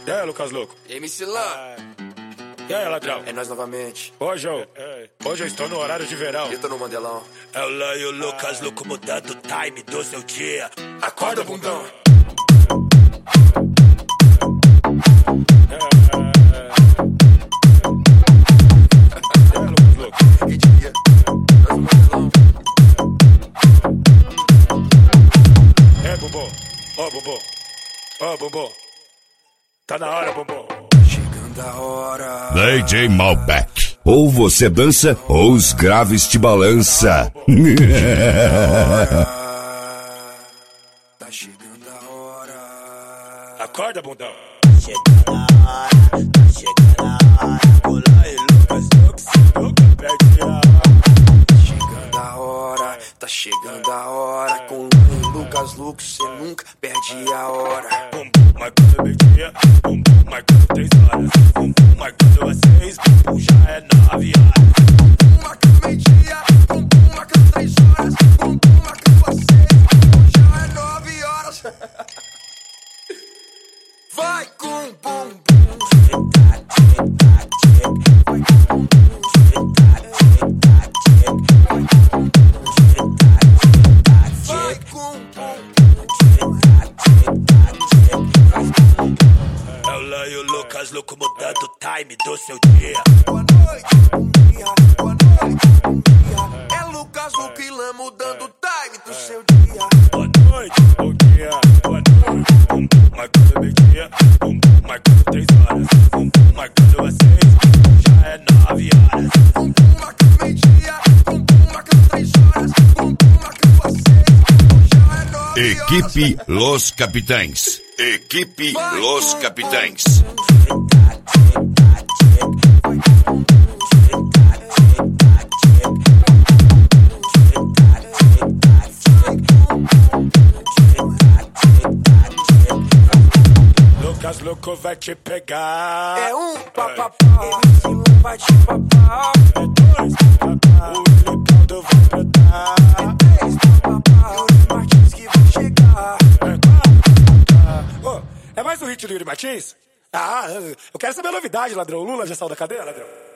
E aí, Lucas Louco? MC Lan. E aí, ladrão? É nós novamente. Hoje eu estou no horário de verão. Eu tô no Mandelão. É o Lan e o Lucas Louco mudando o time do seu dia. Acorda, bundão. Lucas Louco? Que dia? Nós no Mandelão. Bumbum. Ô, Bumbum. Ô, Bumbum. Tá na hora, Bumbum. Chegando a hora. DJ Malbec. Ou você dança, ou os graves te balança. Tá chegando a hora. Acorda, bundão. Chegando a hora, tá chegando a hora. O Lan e o Lucas Louco se nunca perde a hora. Chegando a hora. Tá chegando a hora. Com Lucas Louco, cê nunca perde a hora. Bumbum marcando meio-dia. Bumbum marcando 3 horas. Bumbum marcando às 6. Bumbum já é 9 horas. Bumbum marcando meio-dia. Bumbum marcando 3 horas. Bumbum marcando às 6. Já é 9 horas. Vai com bumbum. Vai com É o Lan e o Lucas Louco mudando o time do seu dia. boa noite, bom dia. Boa noite, bom dia. É Lucas Louco e Lan mudando o time do seu dia. Boa noite, bom dia. Boa noite. Bumbum marcando meio-dia. Bumbum marcando 3 horas. Bumbum marcando às 6. Bumbum já é 9 horas. Bumbum marcando meio-dia. Bumbum marcando 3 horas. Bumbum marcando às 6. Já é 9 horas. Equipe Los Capitães. Equipe Los Capitães. Lucas Louco vai te pegar. É um papapá. MC Lan vai te papar. É 2 papapá. O Filipão vai brotar. É 3 papapá. Yuri Martins que vai chegar. É mais um hit do Yuri Martins? Eu quero saber a novidade, ladrão. O Lula já saiu da cadeia, ladrão?